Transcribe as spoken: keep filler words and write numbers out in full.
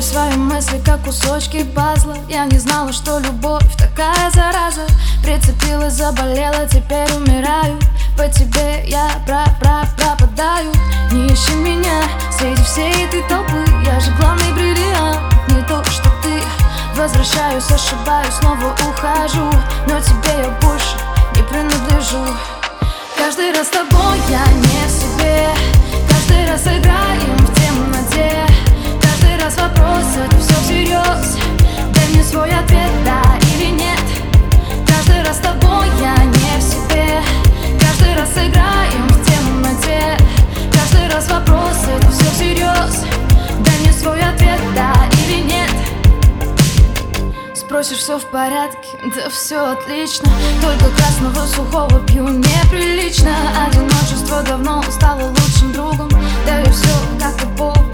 Собираю свои мысли, как кусочки пазла. Я не знала, что любовь такая зараза. Прицепилась, заболела, теперь умираю. По тебе я про-про-пропадаю. Не ищи меня среди всей этой толпы. Я же главный бриллиант, не то, что ты. Возвращаюсь, ошибаюсь, снова ухожу. Но тебе я больше не принадлежу. Каждый раз с тобой я не в себе. Каждый раз играем в темноте. Каждый раз вопрос, это все всерьез. Дай мне свой ответ, да или нет. Каждый раз с тобой я не в себе. Каждый раз играем в темноте. Каждый раз вопрос, это все всерьез. Дай мне свой ответ, да или нет. Спросишь, все в порядке, да все отлично. Только красного сухого пью неприлично. Одиночество давно стало лучшим другом. Да и все как-то по